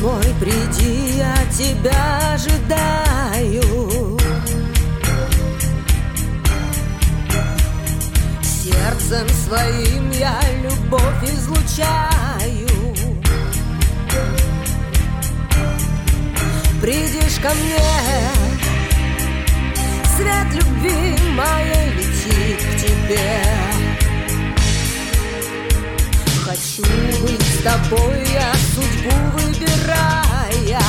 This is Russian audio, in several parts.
мой, приди, я тебя ожидаю. Сердцем своим я любовь излучаю. Придешь ко мне, свет любви моей летит к тебе. Хочу быть с тобой, я судьбу выбирая.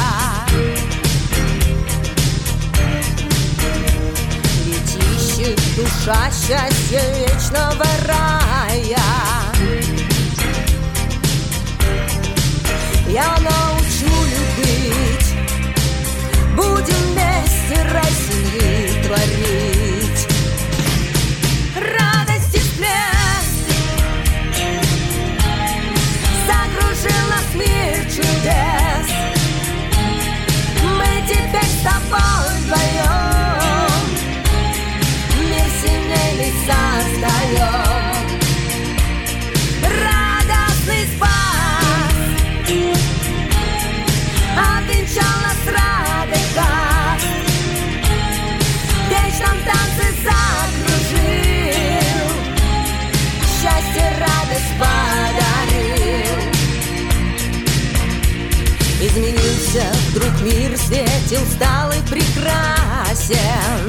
Ведь ищет душа счастья вечного рая. Я научу любить, будем вместе рай семьи творить. Радость и всплеск закружил нас мир чудес. Мы теперь с тобой вдвоем мир семейный создаем. Радостный спас обвенчал нас радость даст. В вечном танце закружил, счастье, радость подарил. Изменился вдруг мир, светил, стал и прекрасен.